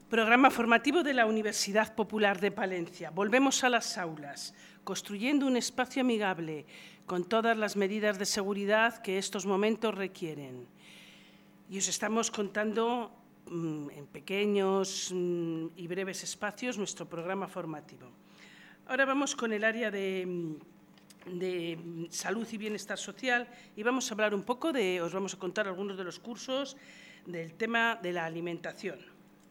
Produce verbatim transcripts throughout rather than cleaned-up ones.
Programa formativo de la Universidad Popular de Palencia. Volvemos a las aulas, construyendo un espacio amigable con todas las medidas de seguridad que estos momentos requieren. Y os estamos contando mmm, en pequeños mmm, y breves espacios nuestro programa formativo. Ahora vamos con el área de, de salud y bienestar social y vamos a hablar un poco de, os vamos a contar algunos de los cursos del tema de la alimentación.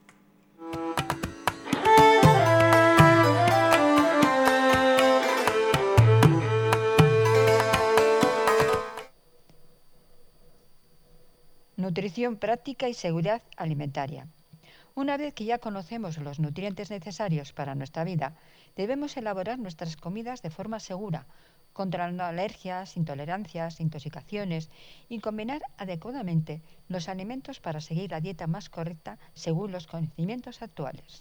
Nutrición práctica y seguridad alimentaria. Una vez que ya conocemos los nutrientes necesarios para nuestra vida, debemos elaborar nuestras comidas de forma segura, controlando alergias, intolerancias, intoxicaciones y combinar adecuadamente los alimentos para seguir la dieta más correcta según los conocimientos actuales.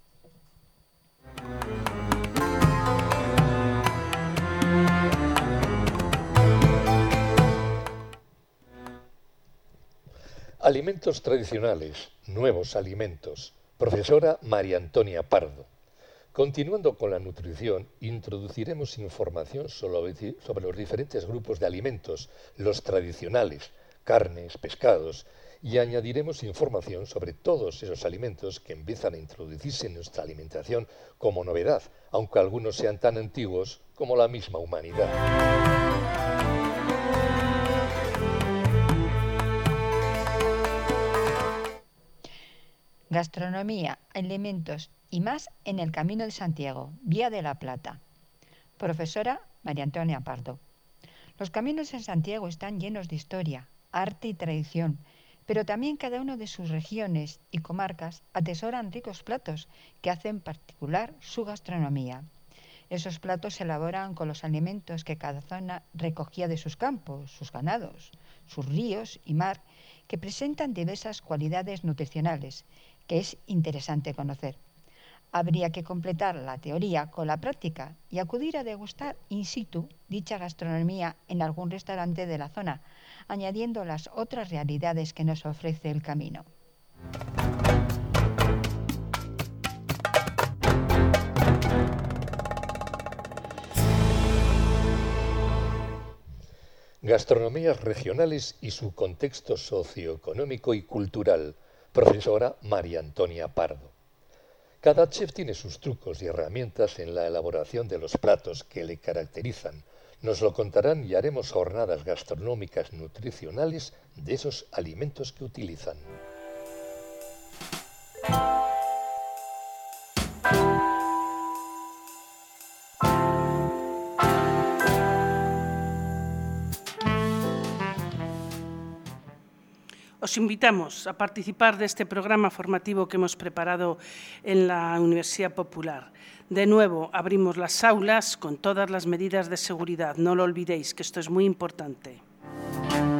Alimentos tradicionales, nuevos alimentos. Profesora María Antonia Pardo. Continuando con la nutrición, introduciremos información sobre los diferentes grupos de alimentos, los tradicionales, carnes, pescados, y añadiremos información sobre todos esos alimentos que empiezan a introducirse en nuestra alimentación como novedad, aunque algunos sean tan antiguos como la misma humanidad. Gastronomía, alimentos y más en el Camino de Santiago, Vía de la Plata. Profesora María Antonia Pardo. Los caminos en Santiago están llenos de historia, arte y tradición, pero también cada una de sus regiones y comarcas atesoran ricos platos que hacen particular su gastronomía. Esos platos se elaboran con los alimentos que cada zona recogía de sus campos, sus ganados, sus ríos y mar, que presentan diversas cualidades nutricionales, que es interesante conocer. Habría que completar la teoría con la práctica y acudir a degustar in situ dicha gastronomía en algún restaurante de la zona, añadiendo las otras realidades que nos ofrece el camino. Gastronomías regionales y su contexto socioeconómico y cultural. Profesora María Antonia Pardo. Cada chef tiene sus trucos y herramientas en la elaboración de los platos que le caracterizan. Nos lo contarán y haremos jornadas gastronómicas nutricionales de esos alimentos que utilizan. Os invitamos a participar de este programa formativo que hemos preparado en la Universidad Popular. De nuevo, abrimos las aulas con todas las medidas de seguridad. No lo olvidéis, que esto es muy importante.